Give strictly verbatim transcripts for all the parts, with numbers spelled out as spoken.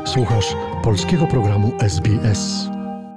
Słuchasz polskiego programu S B S.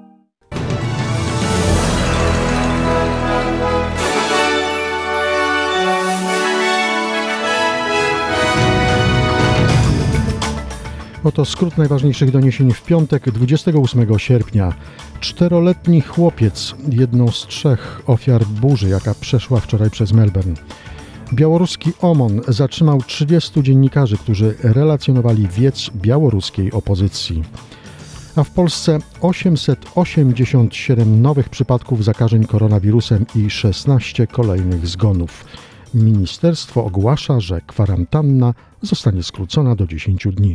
Oto skrót najważniejszych doniesień w piątek, dwudziestego ósmego sierpnia. Czteroletni chłopiec, jedną z trzech ofiar burzy, jaka przeszła wczoraj przez Melbourne. Białoruski O M O N zatrzymał trzydziestu dziennikarzy, którzy relacjonowali wiec białoruskiej opozycji. A w Polsce osiemset osiemdziesiąt siedem nowych przypadków zakażeń koronawirusem i szesnaście kolejnych zgonów. Ministerstwo ogłasza, że kwarantanna zostanie skrócona do dziesięciu dni.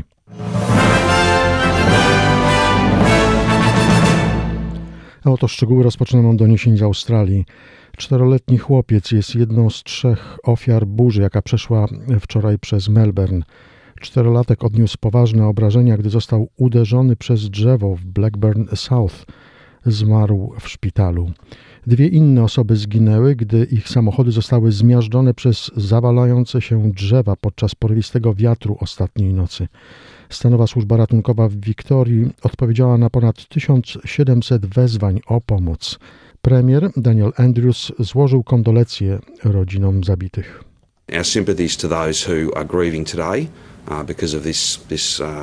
A oto szczegóły rozpoczynamy od doniesień z Australii. Czteroletni chłopiec jest jedną z trzech ofiar burzy, jaka przeszła wczoraj przez Melbourne. Czterolatek odniósł poważne obrażenia, gdy został uderzony przez drzewo w Blackburn South. Zmarł w szpitalu. Dwie inne osoby zginęły, gdy ich samochody zostały zmiażdżone przez zawalające się drzewa podczas porywistego wiatru ostatniej nocy. Stanowa służba ratunkowa w Wiktorii odpowiedziała na ponad tysiąc siedemset wezwań o pomoc. Premier Daniel Andrews złożył kondolencje rodzinom zabitych. Our sympathies to those who are grieving today uh, because of this this uh,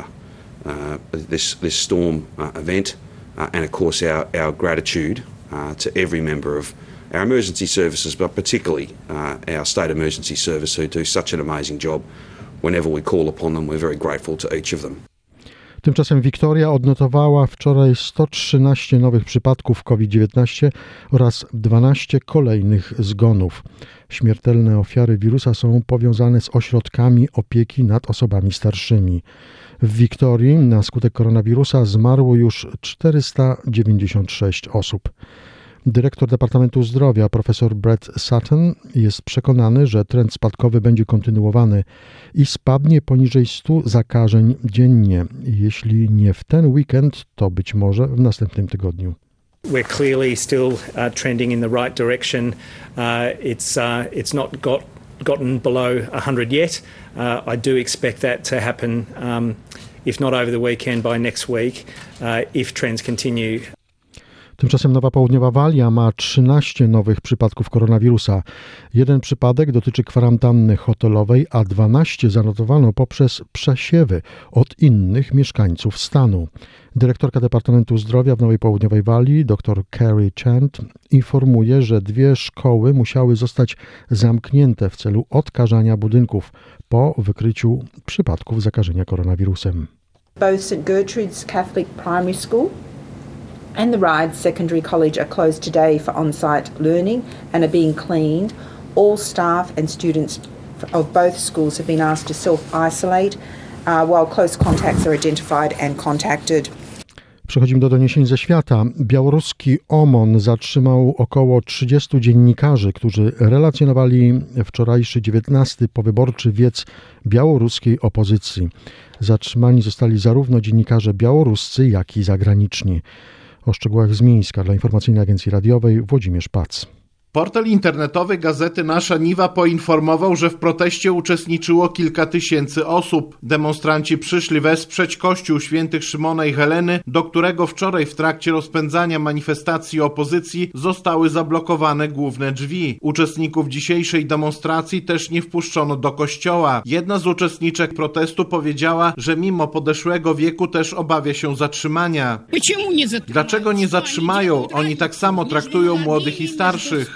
uh, this this storm uh, event, uh, and of course our our gratitude uh, to every member of our emergency services, but particularly uh, our state emergency service, who do such an amazing job. Whenever we call upon them, we're very grateful to each of them. Tymczasem Wiktoria odnotowała wczoraj sto trzynaście nowych przypadków COVID dziewiętnaście oraz dwanaście kolejnych zgonów. Śmiertelne ofiary wirusa są powiązane z ośrodkami opieki nad osobami starszymi. W Wiktorii na skutek koronawirusa zmarło już czterysta dziewięćdziesiąt sześć osób. Dyrektor Departamentu Zdrowia profesor Brett Sutton jest przekonany, że trend spadkowy będzie kontynuowany i spadnie poniżej stu zakażeń dziennie. Jeśli nie w ten weekend, to być może w następnym tygodniu. We're clearly still uh, trending in the right direction. Uh, it's uh, it's not got gotten below one hundred yet. Uh, I do expect that to happen, um, if not over the weekend, by next week, uh, if trends continue. Tymczasem Nowa Południowa Walia ma trzynaście nowych przypadków koronawirusa. Jeden przypadek dotyczy kwarantanny hotelowej, a dwanaście zanotowano poprzez przesiewy od innych mieszkańców stanu. Dyrektorka Departamentu Zdrowia w Nowej Południowej Walii, dr Carrie Chant, informuje, że dwie szkoły musiały zostać zamknięte w celu odkażania budynków po wykryciu przypadków zakażenia koronawirusem. Both Saint Gertrude's Catholic Primary School and the Ryde Secondary College are closed today for on-site learning and are being cleaned. All staff and students of both schools have been asked to self-isolate uh, while close contacts are identified and contacted. Przechodzimy do doniesień ze świata. Białoruski O M O N zatrzymał około trzydziestu dziennikarzy, którzy relacjonowali wczorajszy dziewiętnasty powyborczy wiec białoruskiej opozycji. Zatrzymani zostali zarówno dziennikarze białoruscy, jak i zagraniczni. O szczegółach z Mińska dla Informacyjnej Agencji Radiowej Włodzimierz Pac. Portal internetowy gazety Nasza Niwa poinformował, że w proteście uczestniczyło kilka tysięcy osób. Demonstranci przyszli wesprzeć Kościół Świętych Szymona i Heleny, do którego wczoraj w trakcie rozpędzania manifestacji opozycji zostały zablokowane główne drzwi. Uczestników dzisiejszej demonstracji też nie wpuszczono do kościoła. Jedna z uczestniczek protestu powiedziała, że mimo podeszłego wieku też obawia się zatrzymania. Dlaczego nie zatrzymają? Oni tak samo traktują młodych i starszych.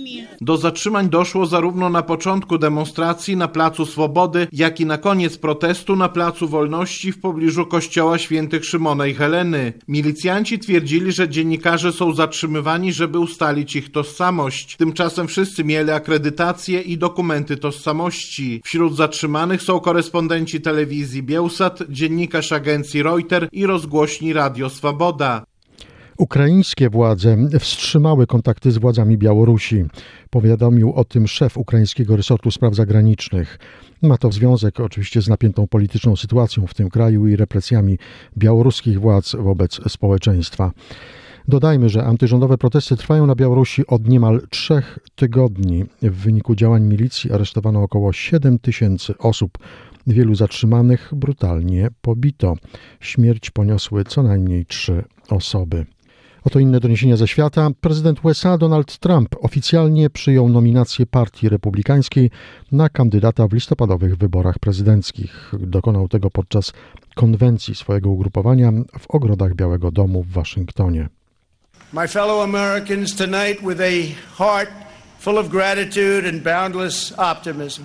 Do zatrzymań doszło zarówno na początku demonstracji na Placu Swobody, jak i na koniec protestu na Placu Wolności w pobliżu kościoła Świętych Szymona i Heleny. Milicjanci twierdzili, że dziennikarze są zatrzymywani, żeby ustalić ich tożsamość. Tymczasem wszyscy mieli akredytacje i dokumenty tożsamości. Wśród zatrzymanych są korespondenci telewizji Bielsat, dziennikarz agencji Reuters i rozgłośni Radio Swoboda. Ukraińskie władze wstrzymały kontakty z władzami Białorusi. Powiadomił o tym szef ukraińskiego resortu spraw zagranicznych. Ma to związek oczywiście z napiętą polityczną sytuacją w tym kraju i represjami białoruskich władz wobec społeczeństwa. Dodajmy, że antyrządowe protesty trwają na Białorusi od niemal trzech tygodni. W wyniku działań milicji aresztowano około siedem tysięcy osób. Wielu zatrzymanych brutalnie pobito. Śmierć poniosły co najmniej trzy osoby. Oto inne doniesienia ze świata. Prezydent U S A Donald Trump oficjalnie przyjął nominację Partii Republikańskiej na kandydata w listopadowych wyborach prezydenckich. Dokonał tego podczas konwencji swojego ugrupowania w ogrodach Białego Domu w Waszyngtonie. My fellow Americans, tonight with a heart full of gratitude and boundless optimism,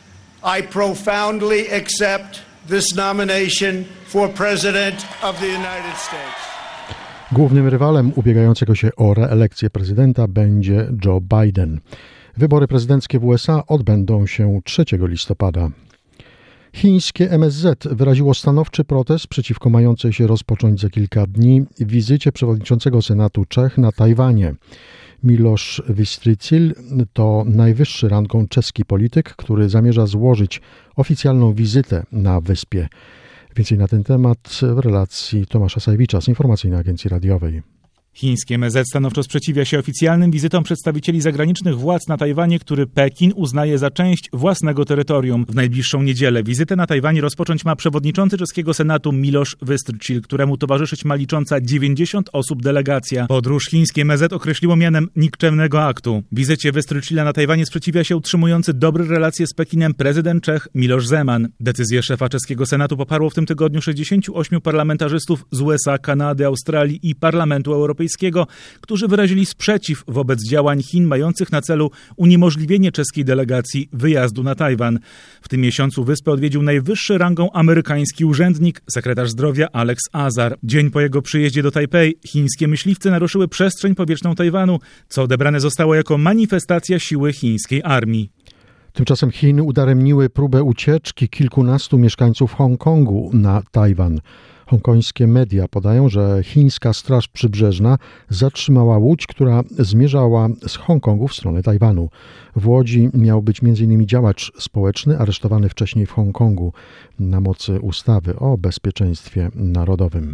I profoundly accept this nomination for President of the United States. Głównym rywalem ubiegającego się o reelekcję prezydenta będzie Joe Biden. Wybory prezydenckie w U S A odbędą się trzeciego listopada. Chińskie M S Z wyraziło stanowczy protest przeciwko mającej się rozpocząć za kilka dni wizycie przewodniczącego Senatu Czech na Tajwanie. Miloš Vystrčil to najwyższy rangą czeski polityk, który zamierza złożyć oficjalną wizytę na wyspie. Więcej na ten temat w relacji Tomasza Sajewicza z Informacyjnej Agencji Radiowej. Chińskie M S Z stanowczo sprzeciwia się oficjalnym wizytom przedstawicieli zagranicznych władz na Tajwanie, który Pekin uznaje za część własnego terytorium. W najbliższą niedzielę wizytę na Tajwanie rozpocząć ma przewodniczący czeskiego Senatu Miloš Vystrčil, któremu towarzyszyć ma licząca dziewięćdziesiąt osób delegacja. Podróż chińskie M S Z określiło mianem nikczemnego aktu. Wizycie Vystrčila na Tajwanie sprzeciwia się utrzymujący dobre relacje z Pekinem prezydent Czech Miloš Zeman. Decyzję szefa czeskiego Senatu poparło w tym tygodniu sześćdziesięciu ośmiu parlamentarzystów z U S A, Kanady, Australii i Parlamentu Europejskiego, którzy wyrazili sprzeciw wobec działań Chin mających na celu uniemożliwienie czeskiej delegacji wyjazdu na Tajwan. W tym miesiącu wyspę odwiedził najwyższy rangą amerykański urzędnik, sekretarz zdrowia Alex Azar. Dzień po jego przyjeździe do Tajpej chińskie myśliwce naruszyły przestrzeń powietrzną Tajwanu, co odebrane zostało jako manifestacja siły chińskiej armii. Tymczasem Chiny udaremniły próbę ucieczki kilkunastu mieszkańców Hongkongu na Tajwan. Hongkońskie media podają, że chińska Straż Przybrzeżna zatrzymała łódź, która zmierzała z Hongkongu w stronę Tajwanu. W łodzi miał być między innymi działacz społeczny aresztowany wcześniej w Hongkongu na mocy ustawy o bezpieczeństwie narodowym.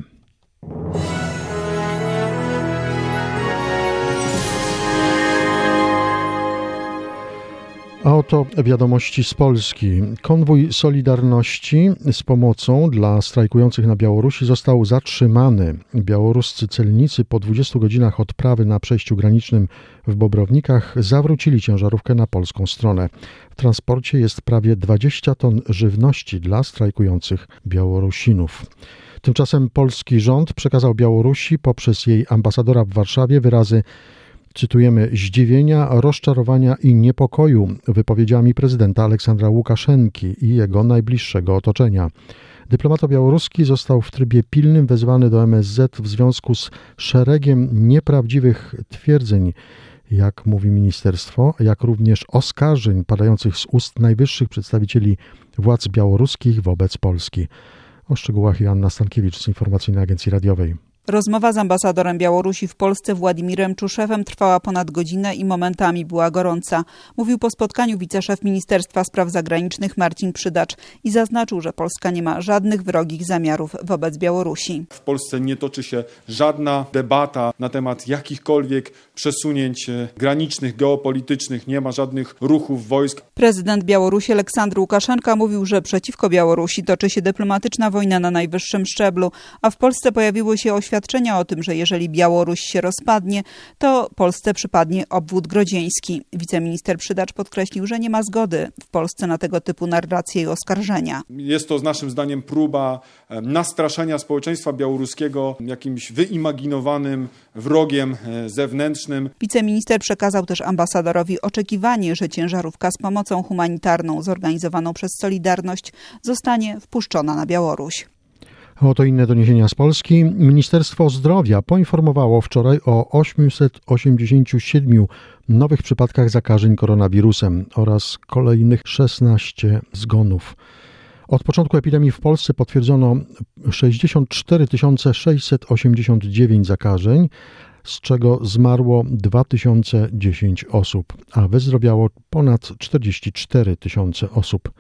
A oto wiadomości z Polski. Konwój Solidarności z pomocą dla strajkujących na Białorusi został zatrzymany. Białoruscy celnicy po dwudziestu godzinach odprawy na przejściu granicznym w Bobrownikach zawrócili ciężarówkę na polską stronę. W transporcie jest prawie dwadzieścia ton żywności dla strajkujących Białorusinów. Tymczasem polski rząd przekazał Białorusi poprzez jej ambasadora w Warszawie wyrazy, cytujemy, zdziwienia, rozczarowania i niepokoju wypowiedziami prezydenta Aleksandra Łukaszenki i jego najbliższego otoczenia. Dyplomata białoruski został w trybie pilnym wezwany do M S Z w związku z szeregiem nieprawdziwych twierdzeń, jak mówi ministerstwo, jak również oskarżeń padających z ust najwyższych przedstawicieli władz białoruskich wobec Polski. O szczegółach Joanna Stankiewicz z Informacyjnej Agencji Radiowej. Rozmowa z ambasadorem Białorusi w Polsce Władimirem Czuszewem trwała ponad godzinę i momentami była gorąca. Mówił po spotkaniu wiceszef Ministerstwa Spraw Zagranicznych Marcin Przydacz i zaznaczył, że Polska nie ma żadnych wrogich zamiarów wobec Białorusi. W Polsce nie toczy się żadna debata na temat jakichkolwiek przesunięć granicznych, geopolitycznych, nie ma żadnych ruchów wojsk. Prezydent Białorusi Aleksandr Łukaszenka mówił, że przeciwko Białorusi toczy się dyplomatyczna wojna na najwyższym szczeblu, a w Polsce pojawiły się oświadczenia o tym, że jeżeli Białoruś się rozpadnie, to Polsce przypadnie obwód grodzieński. Wiceminister Przydacz podkreślił, że nie ma zgody w Polsce na tego typu narracje i oskarżenia. Jest to naszym zdaniem próba nastraszenia społeczeństwa białoruskiego jakimś wyimaginowanym wrogiem zewnętrznym. Wiceminister przekazał też ambasadorowi oczekiwanie, że ciężarówka z pomocą humanitarną zorganizowaną przez Solidarność zostanie wpuszczona na Białoruś. Oto inne doniesienia z Polski. Ministerstwo Zdrowia poinformowało wczoraj o osiemset osiemdziesięciu siedmiu nowych przypadkach zakażeń koronawirusem oraz kolejnych szesnastu zgonów. Od początku epidemii w Polsce potwierdzono sześćdziesiąt cztery tysiące sześćset osiemdziesiąt dziewięć zakażeń, z czego zmarło dwa tysiące dziesięć osób, a wyzdrowiało ponad czterdzieści cztery tysiące osób.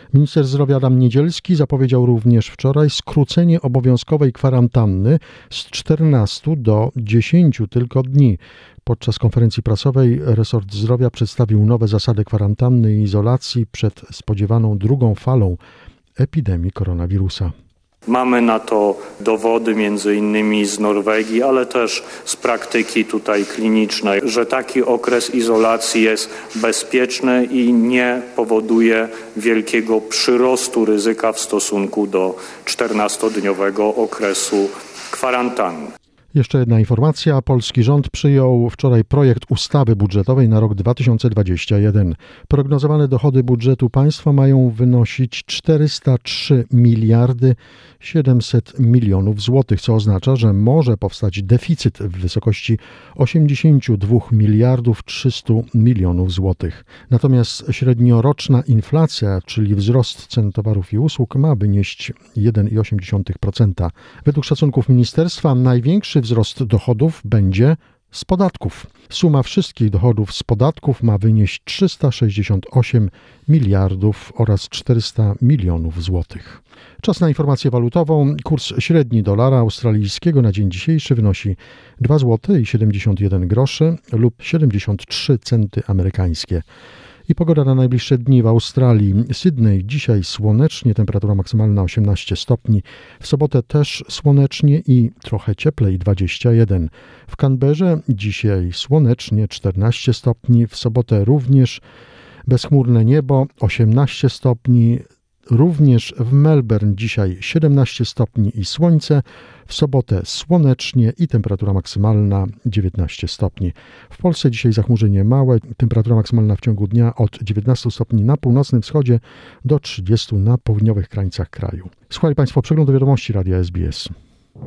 Minister zdrowia Adam Niedzielski zapowiedział również wczoraj skrócenie obowiązkowej kwarantanny z czternastu do dziesięciu tylko dni. Podczas konferencji prasowej resort zdrowia przedstawił nowe zasady kwarantanny i izolacji przed spodziewaną drugą falą epidemii koronawirusa. Mamy na to dowody między innymi z Norwegii, ale też z praktyki tutaj klinicznej, że taki okres izolacji jest bezpieczny i nie powoduje wielkiego przyrostu ryzyka w stosunku do czternastodniowego okresu kwarantanny. Jeszcze jedna informacja. Polski rząd przyjął wczoraj projekt ustawy budżetowej na rok dwa tysiące dwudziesty pierwszy. Prognozowane dochody budżetu państwa mają wynosić czterysta trzy miliardy siedemset milionów złotych, co oznacza, że może powstać deficyt w wysokości osiemdziesiąt dwa miliardów trzysta milionów złotych. Natomiast średnioroczna inflacja, czyli wzrost cen towarów i usług, ma wynieść jeden przecinek osiem procent. Według szacunków ministerstwa największy wzrost dochodów będzie z podatków. Suma wszystkich dochodów z podatków ma wynieść trzysta sześćdziesiąt osiem miliardów oraz czterysta milionów złotych. Czas na informację walutową. Kurs średni dolara australijskiego na dzień dzisiejszy wynosi dwa złote i siedemdziesiąt jeden groszy lub siedemdziesiąt trzy centy amerykańskie. I pogoda na najbliższe dni w Australii. Sydney dzisiaj słonecznie, temperatura maksymalna osiemnaście stopni. W sobotę też słonecznie i trochę cieplej, dwadzieścia jeden. W Canberrze dzisiaj słonecznie, czternaście stopni. W sobotę również bezchmurne niebo, osiemnaście stopni. Również w Melbourne dzisiaj siedemnaście stopni i słońce. W sobotę słonecznie i temperatura maksymalna dziewiętnaście stopni. W Polsce dzisiaj zachmurzenie małe, temperatura maksymalna w ciągu dnia od dziewiętnastu stopni na północnym wschodzie do trzydziestu na południowych krańcach kraju. Słuchali Państwo przeglądu wiadomości Radia S B S.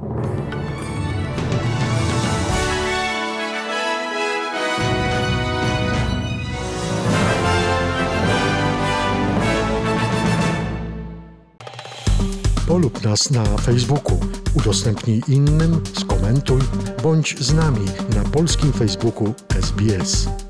Polub nas na Facebooku, udostępnij innym, skomentuj, bądź z nami na polskim Facebooku S B S.